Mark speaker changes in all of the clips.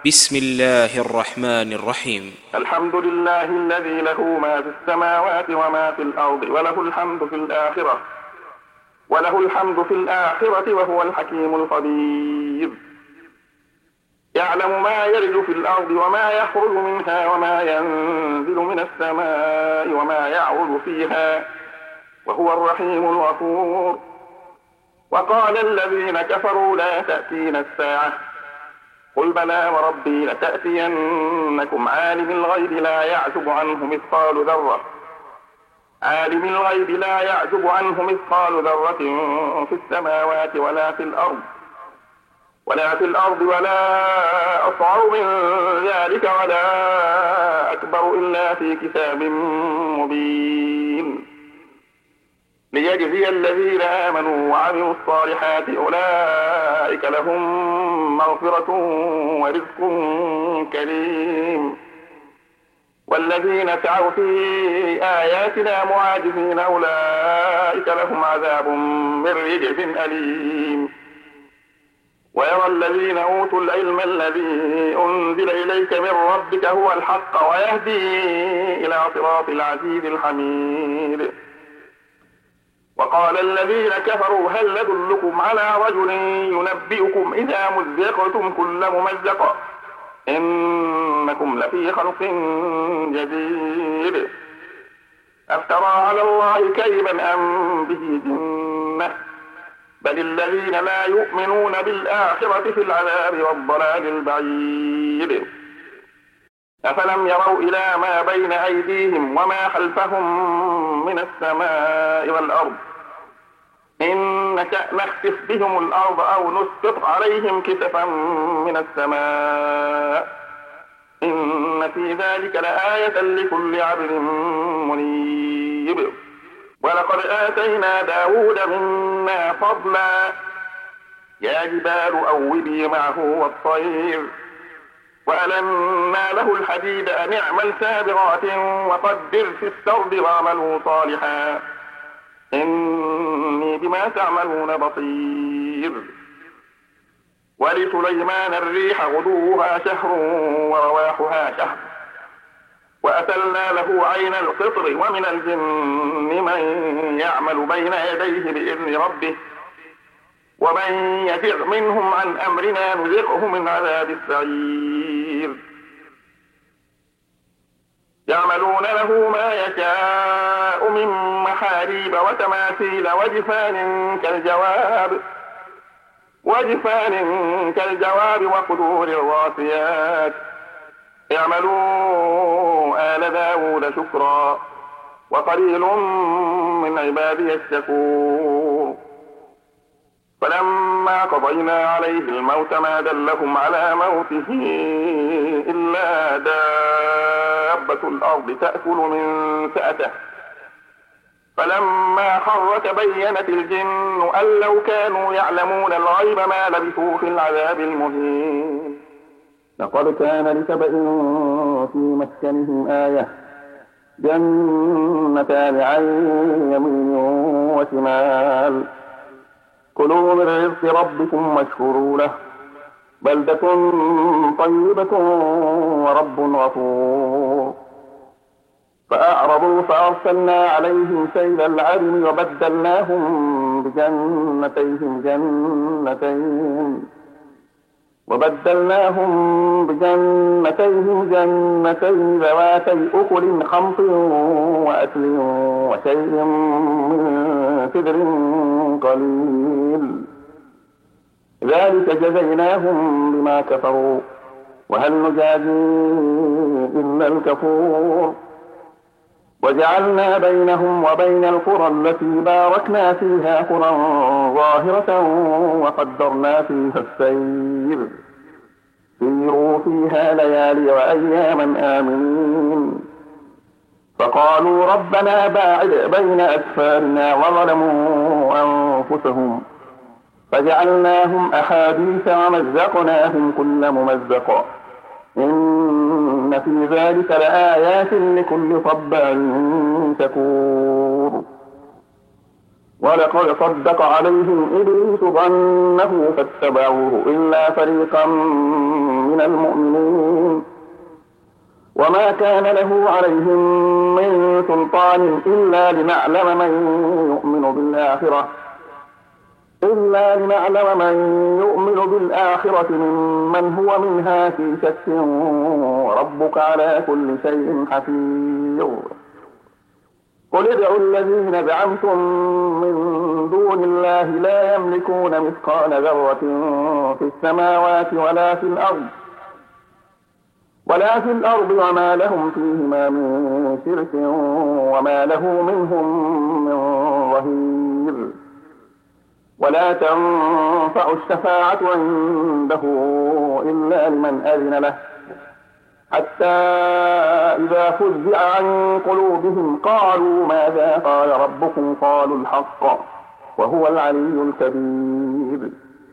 Speaker 1: بسم الله الرحمن الرحيم.
Speaker 2: الحمد لله الذي له ما في السماوات وما في الأرض وله الحمد في الآخرة وهو الحكيم الخبير. يعلم ما يلج في الأرض وما يخرج منها وما ينزل من السماء وما يعرج فيها وهو الرحيم الغفور. وقال الذين كفروا لا تأتينا الساعة قل بلى وربي لتأتينكم عالم الغيب لا يعزب عنه مثقال ذرة في السماوات ولا في الأرض ولا أصغر من ذلك ولا أكبر إلا في كتاب مبين. ليجزي الذين آمنوا وعملوا الصالحات أولئك لهم مغفرة ورزق كريم. والذين سعوا في آياتنا معاجزين أولئك لهم عذاب من رجز أليم. ويرى الذين أوتوا العلم الذي أنزل إليك من ربك هو الحق ويهدي إلى صراط العزيز الحميد. وقال الذين كفروا هل ندلكم على رجل ينبئكم إذا مزقتم كل ممزق إنكم لفي خلق جديد. أفترى على الله كذبا أم به جنة بل الذين لا يؤمنون بالآخرة في العذاب والضلال البعيد. أفلم يروا إلى ما بين أيديهم وما خلفهم من السماء والأرض إن نشأ نخسف بهم الأرض أو نسقط عليهم كسفا من السماء إن في ذلك لآية لكل عبد منيب. ولقد آتينا داود منا فضلا يا جبال أوبي معه والطير وألنا له الحديد أن اعمل سابغات وقدر في السرد واعملوا صالحا إني بما تعملون بصير. ولسليمان الريح غدوها شهر ورواحها شهر وأسلنا له عين القطر ومن الجن من يعمل بين يديه بإذن ربه ومن يزغ منهم عن أمرنا نذقه من عذاب السعير. يعملون له ما يشاء من محاريب وتماثيل وجفان كالجواب وقدور الراسيات. اعملوا آل داود شكرا وقليل من عبادي الشكور. فلما قضينا عليه الموت ما دلهم على موته إلا دابة الأرض تأكل من سأته فلما خر تبينت الجن أن لو كانوا يعلمون الغيب ما لبثوا في العذاب المهين. لقد كان لسبإ في مسكنهم آية جنتان عن يمين وشمال كلوا من رزق ربكم واشكروا له بلدة طيبة ورب غفور. فأعرضوا فأرسلنا عليهم سيل العرم وبدلناهم بجنتيهم جنتين ذواتي أكل خمط وأكل وشيء من سدر قليل ذلك جزيناهم بما كفروا وهل نجازي إلا الكفور. وجعلنا بينهم وبين القرى التي باركنا فيها قرى ظاهرة وقدرنا فيها السير سيروا فيها ليالي وأياما آمنين. فقالوا ربنا باعد بين أسفارنا وظلموا أنفسهم فجعلناهم أحاديث ومزقناهم كل ممزق إن في ذلك لآيات لكل صبار شكور. ولقد صدق عليهم إبليس ظنه فاتبعوه إلا فريقا من المؤمنين وما كان له عليهم من سلطان إلا لنعلم من يؤمن بالآخرة ممن هو منها في شك وربك على كل شيء حفيظ. قل ادعوا الذين زعمتم من دون الله لا يملكون مثقال ذرة في السماوات ولا في الأرض وما لهم فيهما من شرك وما له منهم من ظهير. ولا تنفع الشفاعة عنده إلا لمن أذن له حتى إذا فزع عن قلوبهم قالوا ماذا قال ربكم قالوا الحق وهو العلي الكبير.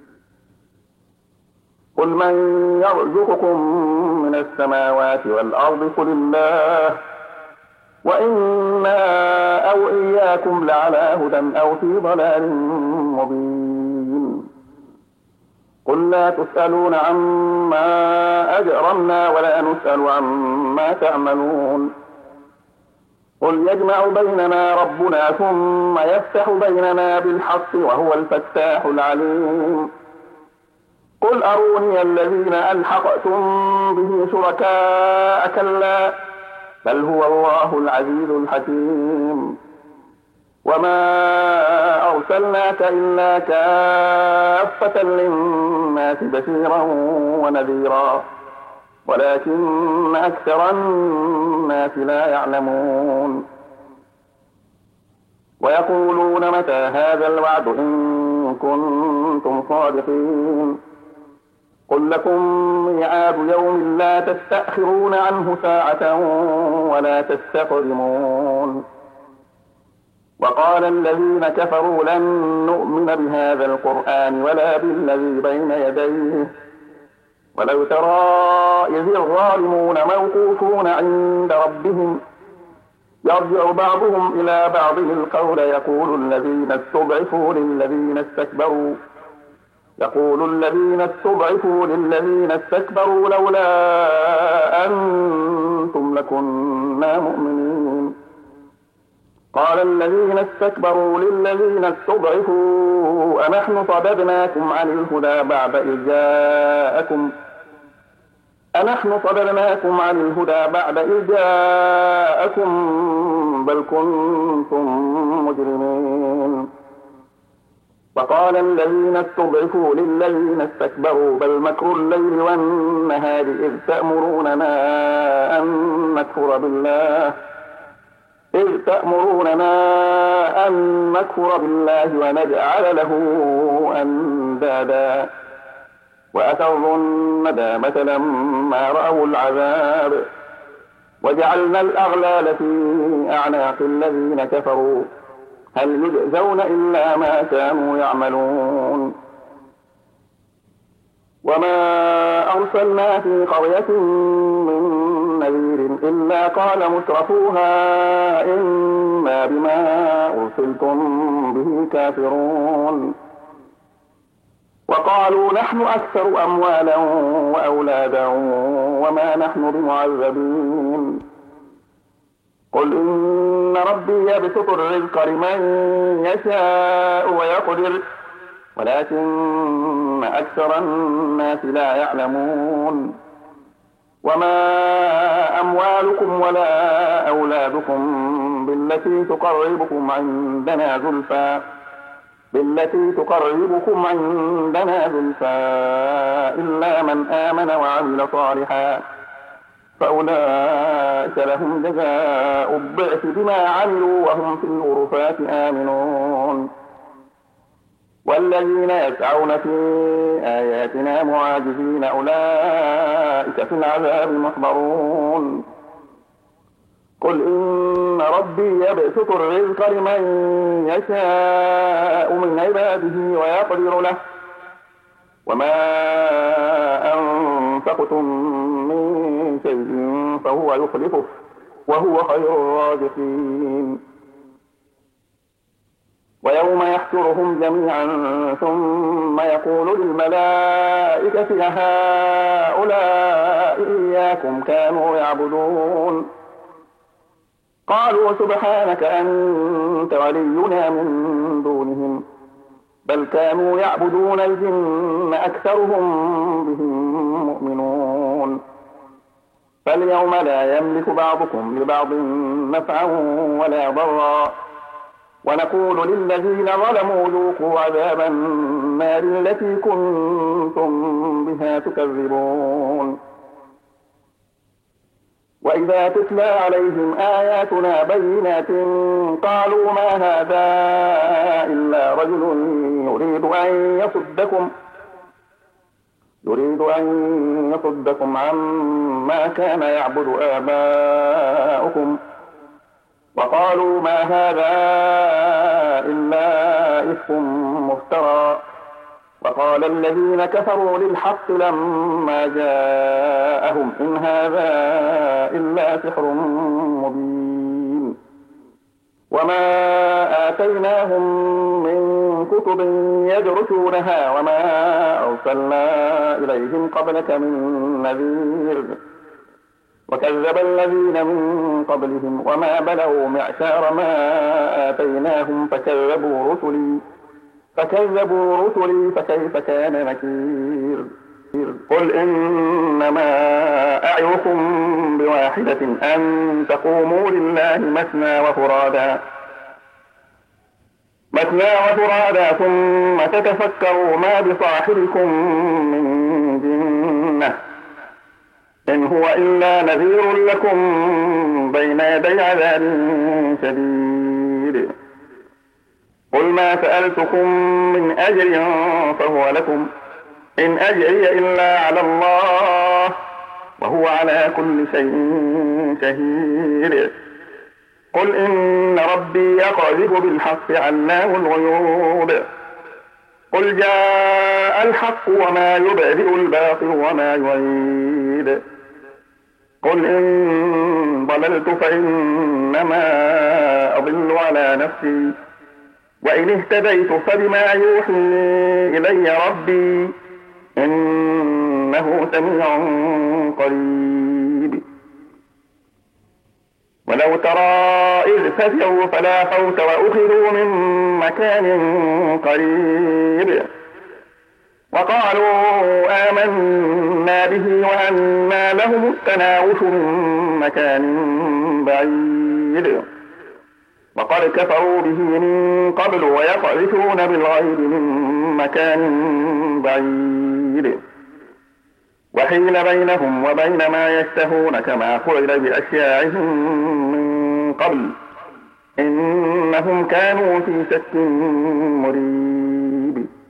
Speaker 2: قل من يرزقكم من السماوات والأرض قل الله وإنا أو إياكم لعلى هدى أو في ضلال مبين. قل لا تسألون عما أجرمنا ولا نسأل عما تعملون. قل يجمع بيننا ربنا ثم يفتح بيننا بالحق وهو الفتاح العليم. قل أروني الذين ألحقتم به شركاء كلا بل هو الله العزيز الحكيم. وما أرسلناك إلا كافة للناس بشيرا ونذيرا ولكن أكثر الناس لا يعلمون. ويقولون متى هذا الوعد إن كنتم صادقين. قل لكم ميعاد يوم لا تستأخرون عنه ساعة ولا تستقدمون. وقال الذين كفروا لن نؤمن بهذا القرآن ولا بالذي بين يديه ولو ترى إذ الظالمون موقوفون عند ربهم يرجع بعضهم إلى بعض القول يقول الذين استضعفوا للذين استكبروا لولا أنتم لكنا مؤمنين. قال الذين استكبروا للذين استضعفوا أنحن صددناكم عن الهدى بعد إذ جاءكم بل كنتم مجرمين. وقال الذين استضعفوا للذين استكبروا بل مكر الليل والنهار إذ تأمروننا أن نكفر بالله ونجعل له أندادا وأسروا الندامة لما رأوا العذاب وجعلنا الأغلال في أعناق الذين كفروا هل يجزون إلا ما كانوا يعملون. وما أرسلنا في قرية من نذير إلا قال مترفوها إنا بما أرسلتم به كافرون. وقالوا نحن أكثر أموالا وأولادا وما نحن بمعذبين. قل إن ربي يبسط الرزق لمن يشاء ويقدر ولكن أكثر الناس لا يعلمون. وما أموالكم ولا أولادكم بالتي تقربكم عندنا زلفى إلا من آمن وعمل صالحا فأولئك لهم جزاء الضعف بما عملوا وهم في الغرفات آمنون. والذين يسعون في آياتنا معاجزين أولئك في العذاب محضرون. قل إن ربي يبسط الرزق لمن يشاء من عباده ويقدر له وما أنفقتم من شيء فهو يخلفه وهو خير الرازقين. ويوم يحشرهم جميعا ثم يقول للملائكة هؤلاء إياكم كانوا يعبدون قالوا سبحانك أنت ولينا من دونهم بل كانوا يعبدون الجن أكثرهم بهم مؤمنون فاليوم لا يملك بعضكم لبعض نفعا ولا ضرا ونقول للذين ظلموا ذوقوا عذاب النار التي كنتم بها تكذبون وإذا تتلى عليهم آياتنا بينات قالوا ما هذا إلا رجل يريد أن يصدكم عما كان يعبد آباؤكم وقالوا ما هذا إلا إفك مفترى وقال الذين كفروا للحق لما جاءهم إن هذا إلا سحر مبين وما آتيناهم من كتب يدرسونها وما أرسلنا إليهم قبلك من نذير وكذب الذين من قبلهم وما بلغوا معشار ما آتيناهم فكذبوا رسلي فكيف كان نكير قل إنما أعظكم بواحدة أن تقوموا لله مثنى وفرادا ثم تتفكروا ما بصاحبكم من جنة إن هو إلا نذير لكم بين يدي عذاب شديد قل ما سألتكم من أجر فهو لكم إن أجري إلا على الله وهو على كل شيء شهيد قل إن ربي يقذف بالحق علام الغيوب قل جاء الحق وما يبدئ الباطل وما يعيد قل إن ضللت فإنما أضل على نفسي وإن اهتديت فبما يوحي إلي ربي إنه سميع قريب ولو ترى إذ فزعوا فلا فوت وأخذوا من مكان قريب وقالوا آمنا به وأنى لهم التناوش من مكان بعيد وقد كفروا به من قبل ويقذفون بالغيب من مكان بعيد وحيل بينهم وبين ما يشتهون كما فعل بأشياعهم من قبل إنهم كانوا في شك مريب